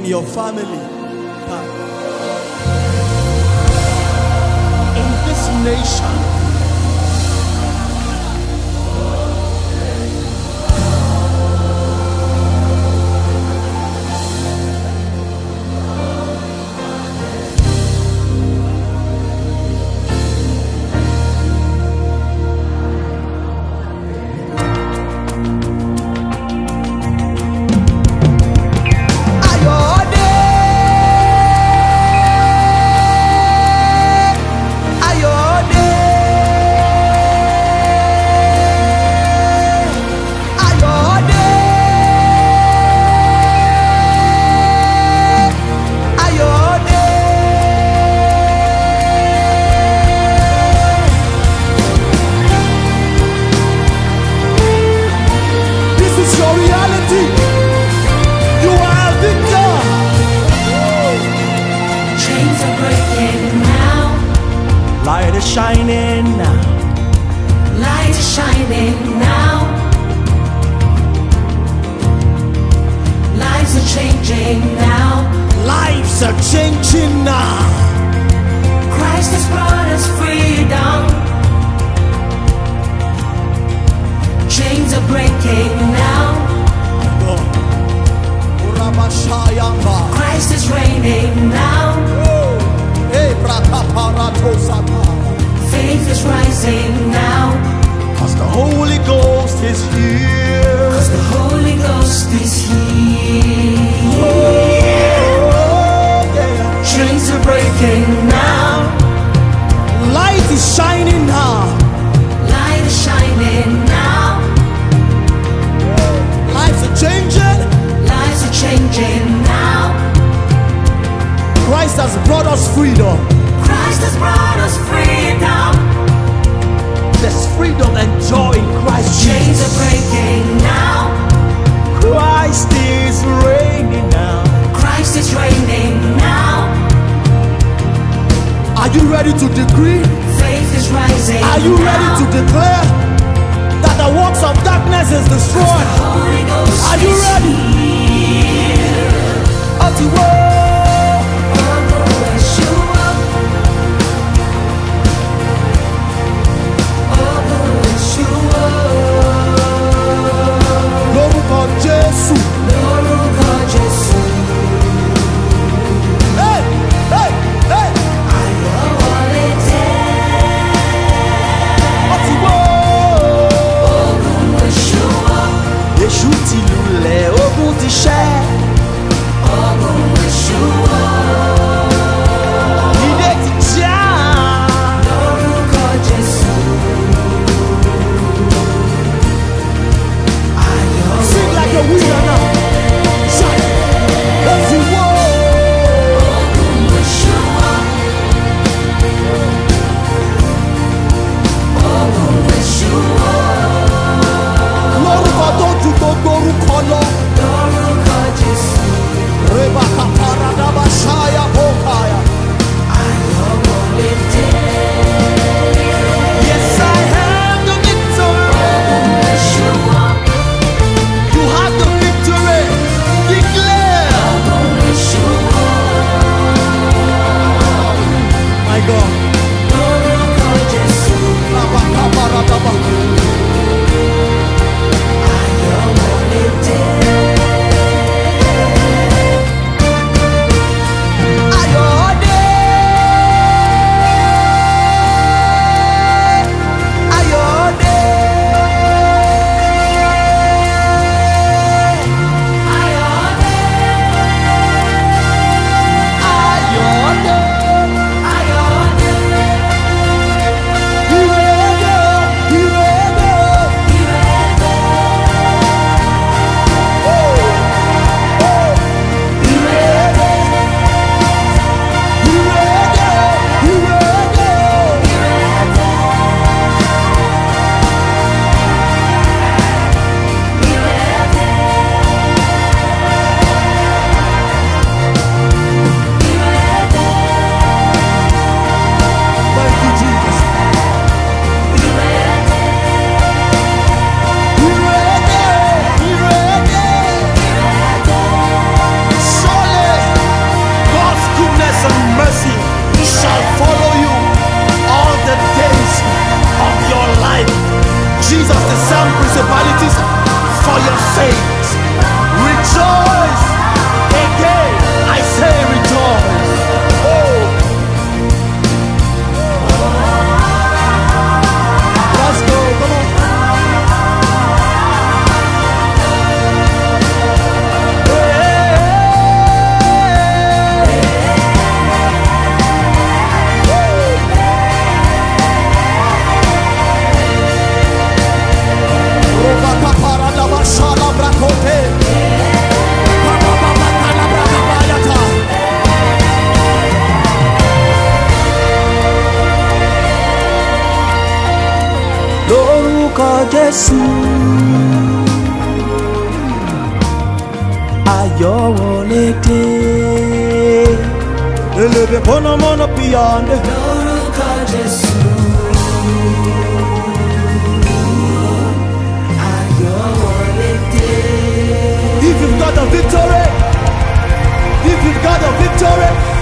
in your family, in this nation. Light is shining now. Light is shining now. Lives are changing now. Lives are changing now. Christ has brought us freedom. Chains are breaking now. Christ is reigning now. Faith is rising now. 'Cause the Holy Ghost is here. 'Cause the Holy Ghost is here. Chains are breaking now. Light is shining now. Light is shining now. Lives are changing. Lives are changing now. Christ has brought us freedom. Christ has brought us freedom. There's freedom and joy in Christ Chains Jesus. are breaking now. Christ is reigning now. Christ is reigning now. Are you ready to decree? Faith is rising. Are you now. ready to declare that the works of darkness is destroyed? The Holy Ghost Are you is ready? here. Up to war. Lórúkọ Jésù. Lórúkọ Jésù. Hey, hey, hey. Ayọ̀ wọlé dé. Up to war. Ogun èṣù wó. Èṣù ti lulẹ̀, ogun ti ṣẹ́. Ogun èṣù wó. Ìdè ti já. Lórúkọ Jésù. Sing like a winner now. Shout. Up to war. Ogun èṣù wó. Ogun èṣù wó. Lórúkọ tó ju gbogbo orúkọ lọ. Lórúkọ Jésù. Rebecca Paradaba Shaya Bokaya. Ayọ̀ wọlé dé. Yes, I have the victory. Ogun èṣù wó. You have the victory. Declare. Ogun èṣù wó. My God. Lórúkọ Jésù. Rebecca Paradaba. Ayọ̀ wọlé dé. Ayọ̀dé. Ayọ̀dé. Ayọ̀dé. Ayọ̀dé. Ayọ̀dé. Ìrèdè, ìrèdè. lórúkọ Jésù. Ayọ̀ wọlé dé. Elebe mọ̀nàmọ́ná piyande. Lórúkọ Jésù. Ayọ̀ wọlé dé. If you've got a victory, if you've got a victory.